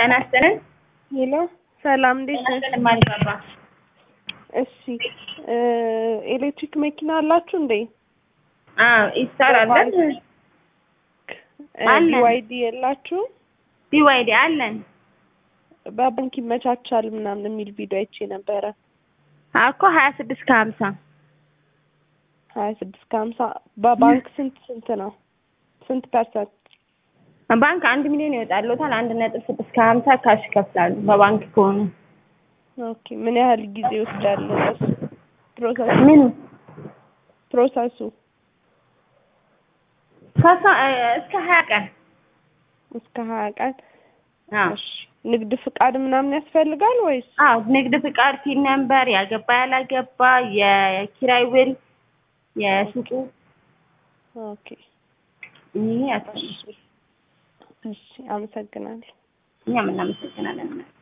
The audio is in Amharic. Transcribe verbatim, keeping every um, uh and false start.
ጤና ይስጥልን። ሄሎ ሰላም እንዴት ነሽ? ማንባባ እሺ ኤሌክትሪክ መኪና አላችሁ እንዴ? አዎ ይሰራል። አለን ቢዋይዲ የላችሁ? ቢዋይዲ አለን። በባንክ ይመቻቻል ምናምን የሚል ቪዲዮ አይቼ ነበረ። አኮ ሀያ ስድስት ከሀምሳ ሀያ ስድስት ከሀምሳ በባንክ ስንት ስንት ነው? ስንት ፐርሰንት? ባንክ አንድ ሚሊዮን ይወጣልዎታል። አንድ ነጥብ ስድስት ከሀምሳ ካሽ ይከፍላሉ በባንክ ከሆነ። ኦኬ ምን ያህል ጊዜ ይወስዳል ፕሮሰሱ? ምን ፕሮሰሱ ከሳ እስከ ሀያ ቀን እስከ ሀያ ቀን። አዎ እሺ ንግድ ፍቃድ ምናምን ያስፈልጋል ወይስ? አዎ ንግድ ፍቃድ፣ ፒን ነምበር፣ ያገባ ያላገባ፣ የኪራይ ውል፣ የሱቁ ኦኬ ይሄ ያስፈልጋል። እሺ አመሰግናለሁ። እኛም እናመሰግናለን።